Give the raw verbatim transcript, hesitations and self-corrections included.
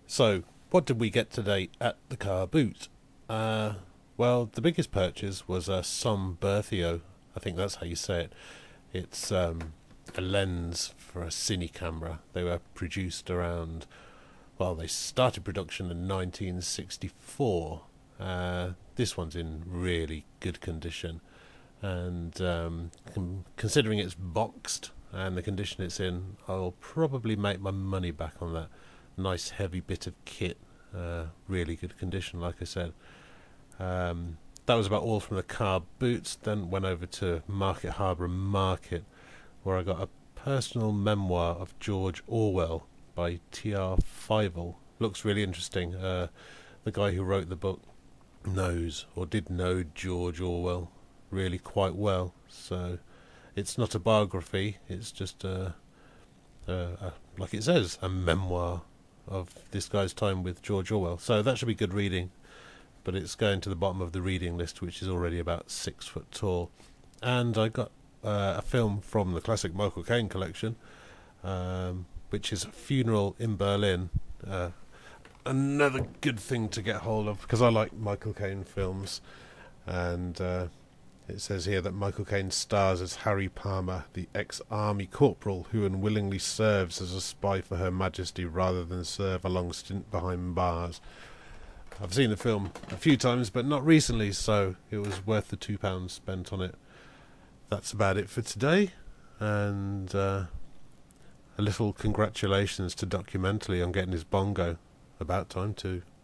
So, what did we get today at the car boot? Uh, well, the biggest purchase was a Som Berthio. I think that's how you say it. It's um, a lens for a cine camera. They were produced around, well, they started production in nineteen sixty-four. Uh, this one's in really good condition. And um, con- considering it's boxed and the condition it's in, I'll probably make my money back on that. Nice heavy bit of kit, uh, really good condition, like I said. Um, that was about all from the car boots. Then went over to Market Harbour Market, where I got a personal memoir of George Orwell by T R Fievel. Looks really interesting. Uh, the guy who wrote the book knows, or did know, George Orwell really quite well. So it's not a biography, it's just a, a, a like it says, a memoir of this guy's time with George Orwell. So that should be good reading, but it's going to the bottom of the reading list, which is already about six foot tall. And I got uh, a film from the classic Michael Caine collection, um, which is Funeral in Berlin. Uh, another good thing to get hold of, because I like Michael Caine films. And uh, it says here that Michael Caine stars as Harry Palmer, the ex-army corporal who unwillingly serves as a spy for Her Majesty rather than serve a long stint behind bars. I've seen the film a few times, but not recently, so it was worth the two pounds spent on it. That's about it for today, and uh, a little congratulations to Documentally on getting his bongo. About time too.